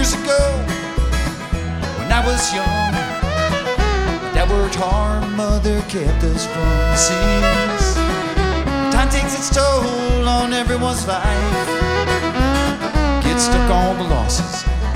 years ago when I was young, that worked hard, mother kept us from the seas. Time takes its toll on everyone's life. Get stuck on the losses